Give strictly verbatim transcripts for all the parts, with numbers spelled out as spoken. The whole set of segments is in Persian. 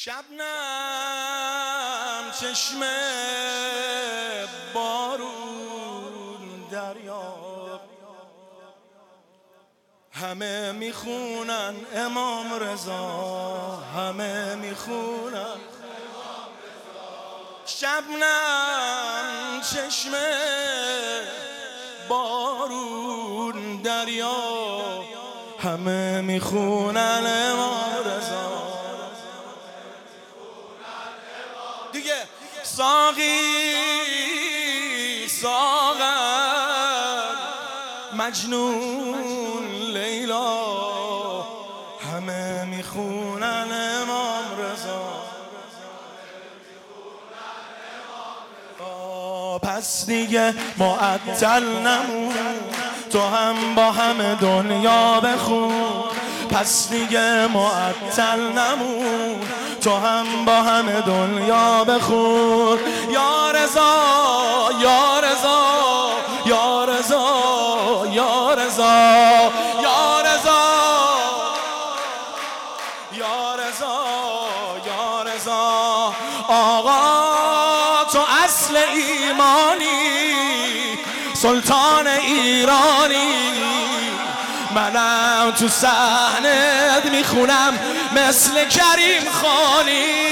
شبنم چشم بارون دریا، همه میخونن امام رضا، همه میخونن شبنم چشم بارون دریا، همه میخونن امام رضا. دیگه ساقی ساغر مجنون لیلا، همه میخونن امام رضا. پس دیگه معطل نمون، تو هم با همه دنیا بخون. پس دیگه معطل نمون، تو هم با همه دنیا بخون. یا رضا یا رضا یا رضا یا رضا یا رضا یا رضا یا رضا. آقا تو اصل ایمانی، سلطان ایرانی، منم تو صحنت میخونم مثل کریم خانی.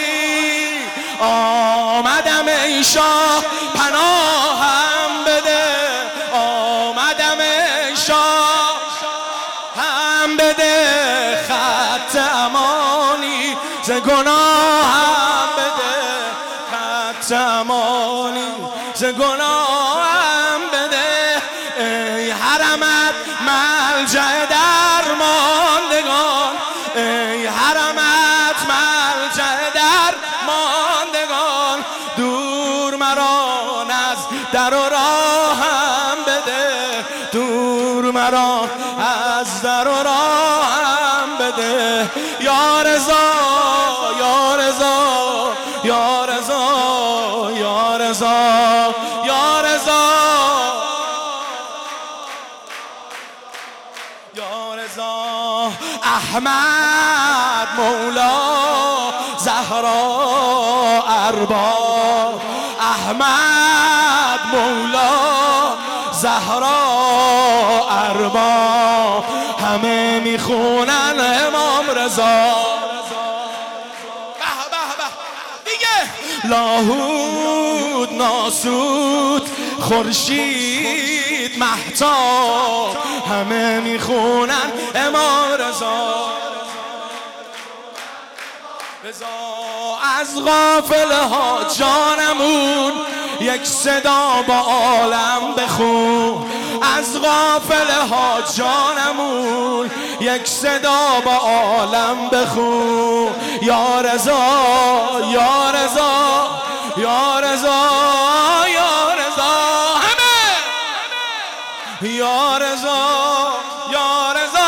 آمدم ای شاه پناهم بده، آمدم ای شاه هم بده، خط امانی ز گناهم بده، خط امانی ز گناهم بده. ای حرمت ملجأ درماندگان، ای حرمت ملجأ درماندگان، دور مرا از در و راهم بده، دور مرا از در و راهم بده. یا رضا یا رضا یا رضا یا رضا یا رضا یا رضا. احمد مولا زهرا ارباب، احمد مولا زهرا ارباب، همه میخونن امام رضا. لاهوت ناسوت خورشید مهتاب، همه میخونن امام رضا. رضا از غافله ها جانمون یک صدا با عالم بخون، از غافله ها جانمون یک صدا با عالم بخون. یا رضا یا رضا یا رضا یا رضا، همه یا رضا یا رضا.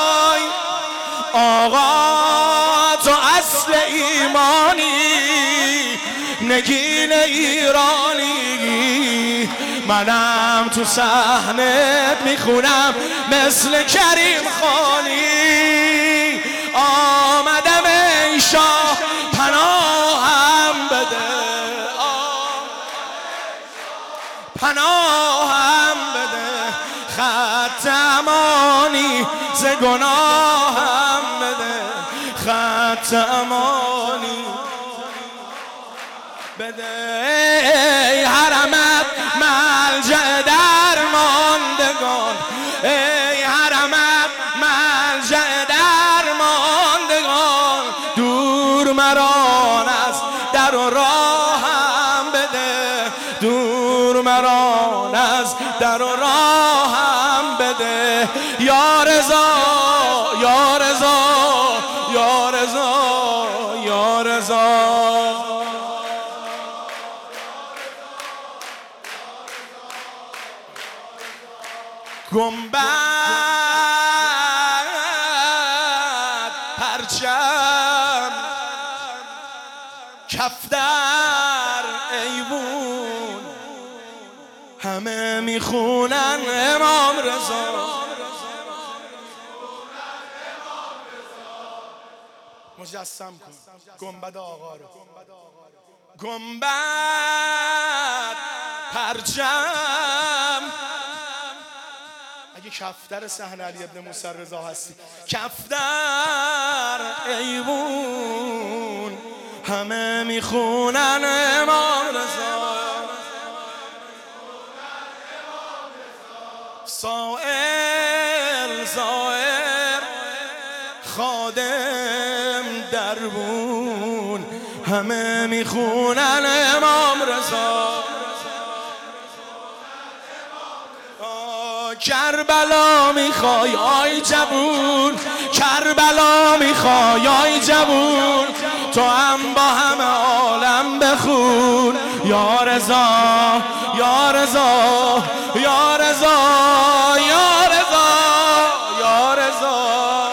آقا تو اصل ایمانی، نگین ایرانی، منم تو صحنت میخونم مثل کریم خانی. آمدم ای شاه پناهم بده، پناهم بده، خط امانی ز گناهم بده، خط امانی بده. ای حرمت ملجأ درماندگان، ای حرمت ملجأ درماندگان، دور مرا از در و راهم بده، دور مرا از در و راهم بده. یا رضا یا رضا یا رضا یا رضا. گنبد پرچم کفتر ایوون، همه میخونن امام رضا. مجسم کن گنبد آقا رو، گنبد پرچم. اگه کفتر صحن علی ابن موسی رضا هستی، کفتر ایوون همه میخونن امام رضا، سائل زائر خادم دربون همه میخونن امام رضا. کربلا میخوای آی جوون، کربلا میخوای آی جوون، تو هم با همه عالم بخون. یا رضا یا رضا یا رضا یا رضا یا رضا.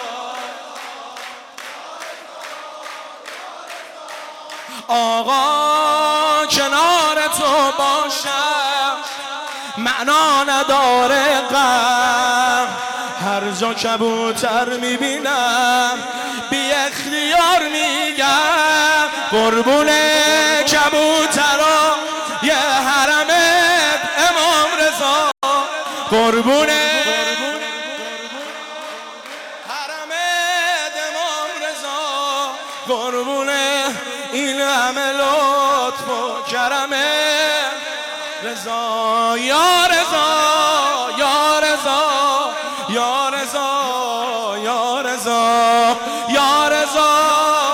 آقا کنار تو باشم معنا نداره غم، هر جا کبوتر میبینم بی اختیار میگم قربون کبوترا یه حرمت امام رضا، قربون حرمت امام رضا، قربون این همه لطف و کرمت رضا. یا رضا یا رضا یا رضا یا رضا یا رضا